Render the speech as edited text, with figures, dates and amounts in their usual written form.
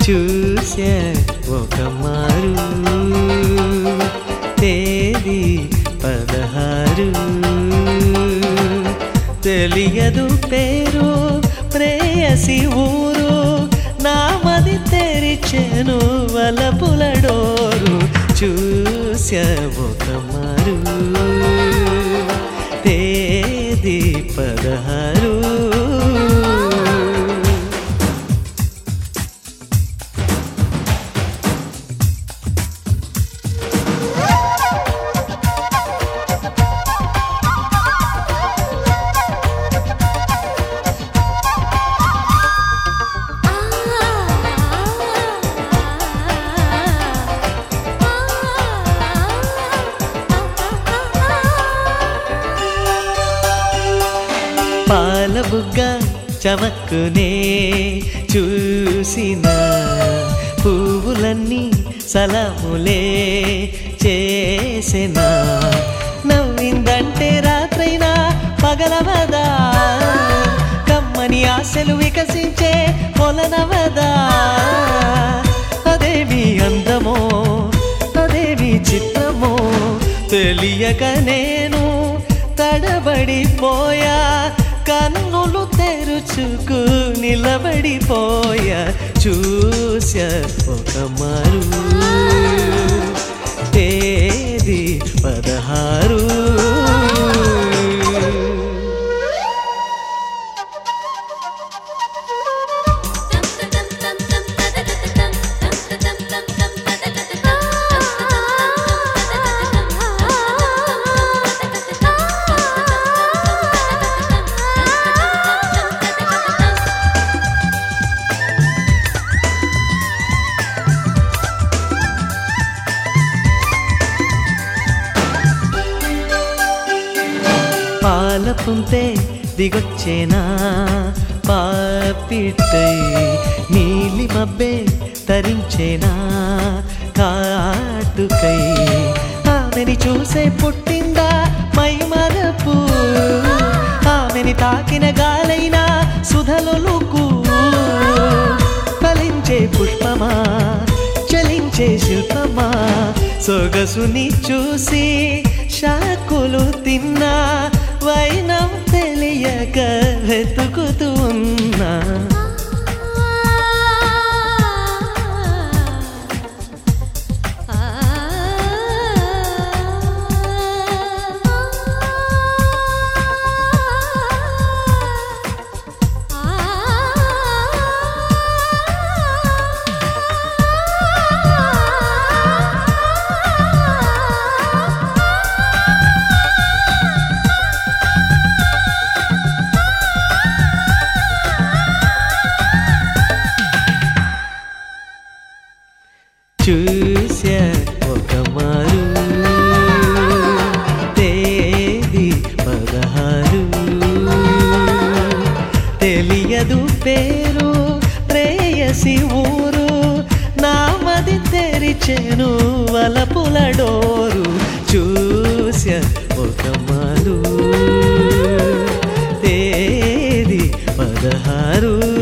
చూసే ఒక మారు తేదీ 16 తెలియదు పేరు ప్రేయసి ఊరు నామది తెరిచెను వలపుల డోరు చూసే ఒక మారు తేదీ 16 పాలబుగ్గ చమక్కునే చూసిన పువ్వులన్నీ సలాములే చేసిన నవ్విందంటే రాత్రైనా పగలవదా కమ్మని ఆశలు వికసించే కొలనవదా అదేవి అందమో అదేవి చిత్రమో తెలియక నేను తడబడిపోయా కన్నులు తెరుచుకు నిలబడిపోయా చూసా ఒక మారు తేదీ 16 పాలపుంతే దిగొచ్చేనా పాపిట్టై నీలి మబ్బే తరించేనా కాటుకై ఆమెని చూసే పుట్టిందా మైమరపు ఆమెని తాకిన గాలైనా సుధలొలుకు ఫలించే పుష్పమా చలించే శిల్పమా సొగసుని చూసి షాకులు తిన్నా వైనం తెలియక వెతుకుతున్నా చూసా ఒక మారు తేదీ 16 తెలియదు పేరు ప్రేయసి ఊరు నామది తెరిచెను వలపుల డోరు చూసా ఒక మారు తేదీ 16